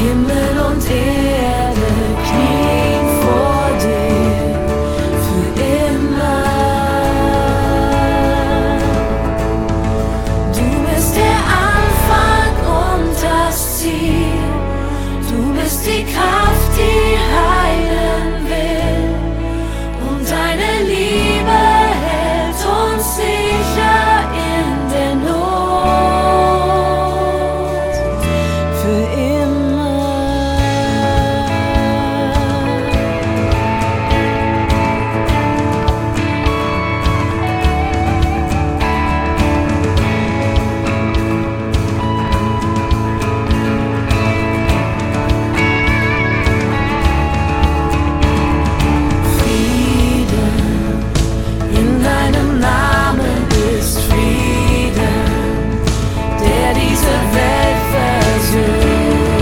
Himmel und Erde knien vor dir für immer. Du bist der Anfang und das Ziel, du bist die Kraft.